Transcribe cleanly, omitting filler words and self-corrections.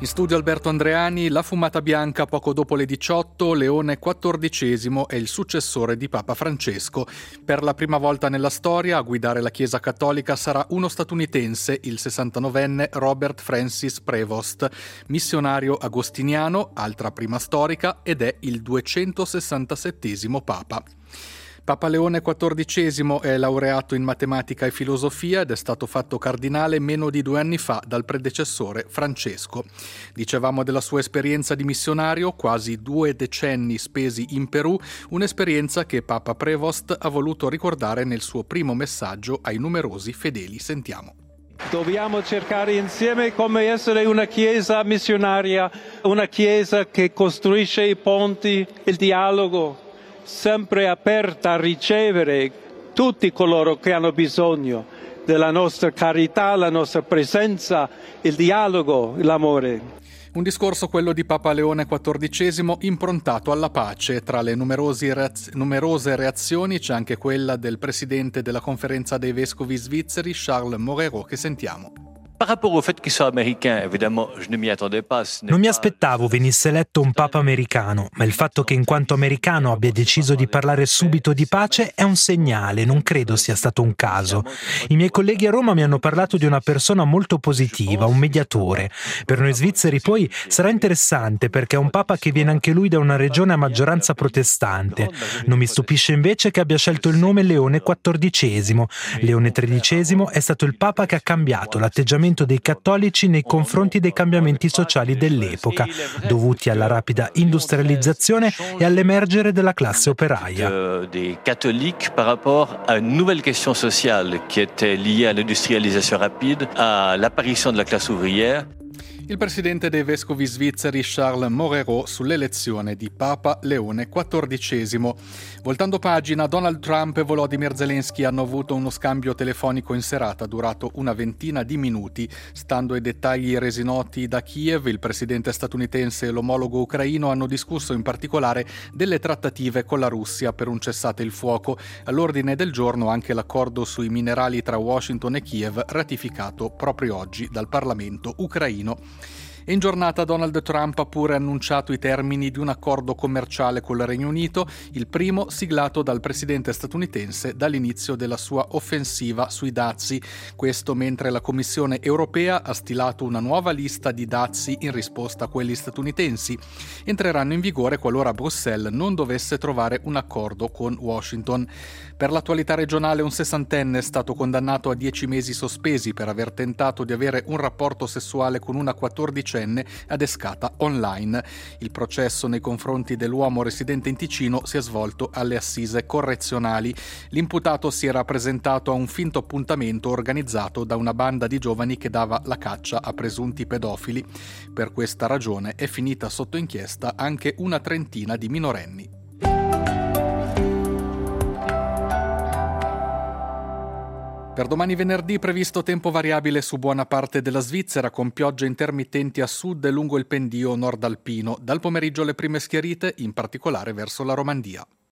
In studio Alberto Andreani, la fumata bianca poco dopo le 18, Leone XIV è il successore di Papa Francesco. Per la prima volta nella storia a guidare la Chiesa Cattolica sarà uno statunitense, il 69enne Robert Francis Prevost, missionario agostiniano, altra prima storica, ed è il 267° Papa. Papa Leone XIV è laureato in matematica e filosofia ed è stato fatto cardinale meno di 2 anni fa dal predecessore Francesco. Dicevamo della sua esperienza di missionario, quasi 2 decenni spesi in Perù, un'esperienza che Papa Prevost ha voluto ricordare nel suo primo messaggio ai numerosi fedeli. Sentiamo. Dobbiamo cercare insieme come essere una chiesa missionaria, una chiesa che costruisce i ponti, il dialogo, sempre aperta a ricevere tutti coloro che hanno bisogno della nostra carità, la nostra presenza, il dialogo, l'amore. Un discorso, quello di Papa Leone XIV, improntato alla pace. Tra le numerose reazioni c'è anche quella del presidente della Conferenza dei Vescovi svizzeri, Charles Moreau, che sentiamo. Non mi aspettavo venisse eletto un papa americano, ma il fatto che in quanto americano abbia deciso di parlare subito di pace è un segnale, non credo sia stato un caso. I miei colleghi a Roma mi hanno parlato di una persona molto positiva, un mediatore. Per noi svizzeri poi sarà interessante perché è un papa che viene anche lui da una regione a maggioranza protestante. Non mi stupisce invece che abbia scelto il nome Leone XIV. Leone XIII è stato il papa che ha cambiato l'atteggiamento dei cattolici nei confronti dei cambiamenti sociali dell'epoca, dovuti alla rapida industrializzazione e all'emergere della classe operaia. Des catholiques par rapport à une nouvelle question sociale qui était liée à l'industrialisation rapide, à l'apparition de la classe ouvrière. Il presidente dei vescovi svizzeri Charles Moreau sull'elezione di Papa Leone XIV. Voltando pagina, Donald Trump e Volodymyr Zelensky hanno avuto uno scambio telefonico in serata durato una ventina di minuti. Stando ai dettagli resi noti da Kiev, il presidente statunitense e l'omologo ucraino hanno discusso in particolare delle trattative con la Russia per un cessate il fuoco. All'ordine del giorno anche l'accordo sui minerali tra Washington e Kiev, ratificato proprio oggi dal Parlamento ucraino. In giornata Donald Trump ha pure annunciato i termini di un accordo commerciale col Regno Unito, il primo siglato dal presidente statunitense dall'inizio della sua offensiva sui dazi. Questo mentre la Commissione europea ha stilato una nuova lista di dazi in risposta a quelli statunitensi. Entreranno in vigore qualora Bruxelles non dovesse trovare un accordo con Washington. Per l'attualità regionale un 60enne è stato condannato a 10 mesi sospesi per aver tentato di avere un rapporto sessuale con una 14enne adescata online. Il processo nei confronti dell'uomo residente in Ticino si è svolto alle assise correzionali. L'imputato si era presentato a un finto appuntamento organizzato da una banda di giovani che dava la caccia a presunti pedofili. Per questa ragione è finita sotto inchiesta anche una trentina di minorenni. Per domani venerdì previsto tempo variabile su buona parte della Svizzera con piogge intermittenti a sud e lungo il pendio nord alpino. Dal pomeriggio le prime schiarite, in particolare verso la Romandia.